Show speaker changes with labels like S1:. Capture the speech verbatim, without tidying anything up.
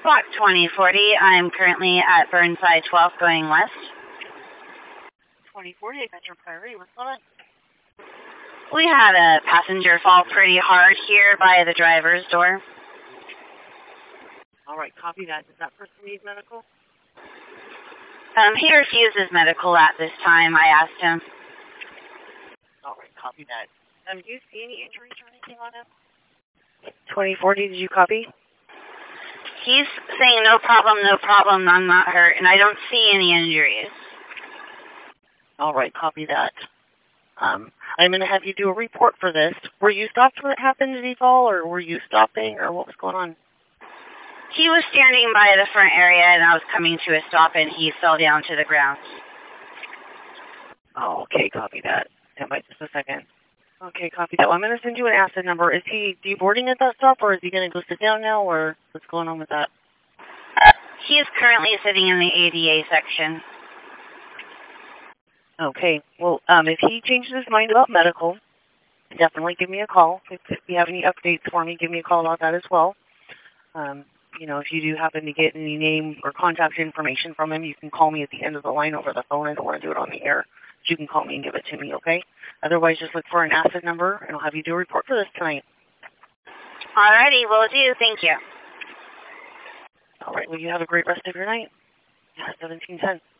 S1: Block twenty forty. I'm currently at Burnside twelfth going west.
S2: twenty forty, I got your priority. What's going on?
S1: We had a passenger fall pretty hard here by the driver's door.
S2: All right, copy that. Does that person need medical?
S1: Um, he refuses medical at this time. I asked him.
S2: All right, copy that. Um, do you see any injuries or anything on him? twenty forty, did you copy?
S1: He's saying no problem, no problem, I'm not hurt, and I don't see any injuries.
S2: All right, copy that. Um, I'm going to have you do a report for this. Were you stopped when it happened? Did he fall, or were you stopping, or what was going on?
S1: He was standing by the front area, and I was coming to a stop, and he fell down to the ground.
S2: Oh, okay, copy that. Stand by just a second. Okay, copy that. Well, I'm going to send you an acid number. Is he deboarding at that stop, or is he going to go sit down now, or what's going on with that?
S1: He is currently sitting in the A D A section.
S2: Okay, well, um, if he changes his mind about medical, definitely give me a call. If, if you have any updates for me, give me a call about that as well. Um, you know, if you do happen to get any name or contact information from him, you can call me at the end of the line over the phone. I don't want to do it on the air. But you can call me and give it to me, okay? Otherwise, just look for an acid number, and I'll have you do a report for this tonight.
S1: Alrighty, will do. Thank you.
S2: All right, well, you have a great rest of your night. Yeah, seventeen ten.